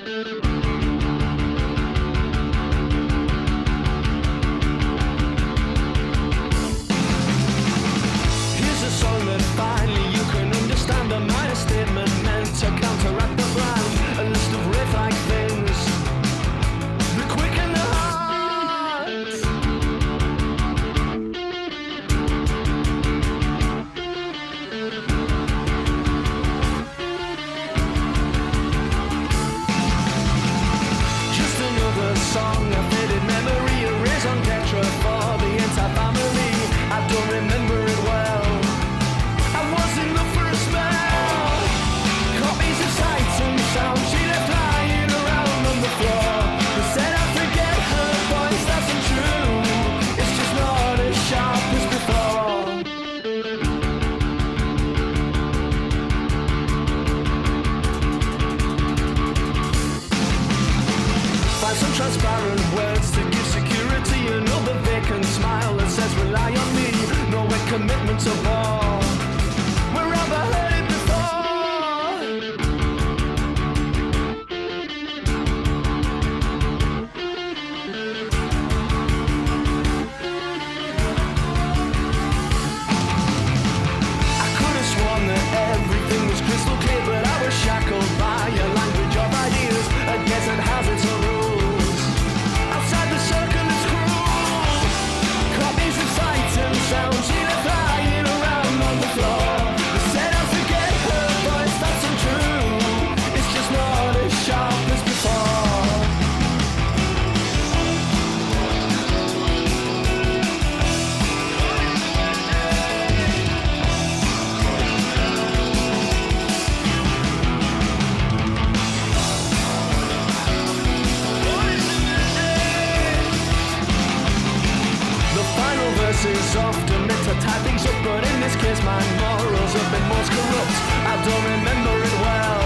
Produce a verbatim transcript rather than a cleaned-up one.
Here's a song that finally you can understand. A minor statement meant to counteract the brand. A list of riff-like things that quicken the heart. Just another song, a faded memory, a raison d'etre for the entire family. I don't remember it well. I was in the first spell. Copies of sights and sounds she left lying around on the floor. Who said I forget her voice? That's untrue. It's just not as sharp as before. Find some transparent words to give security. Another vacant smile that says rely on me. No way commitment to war. Where have I heard it before? I could have sworn that everything was crystal clear, but I was shackled by a language of ideas. A desert has its own rules. Outside the circle it's cruel. Copies of sights and sounds she left lying around on the floor. Who said I forget her voice? That's untrue. It's just not as sharp as before. The final verses often meant to tie things up, but in this case my morals have been most corrupt. I don't remember it well.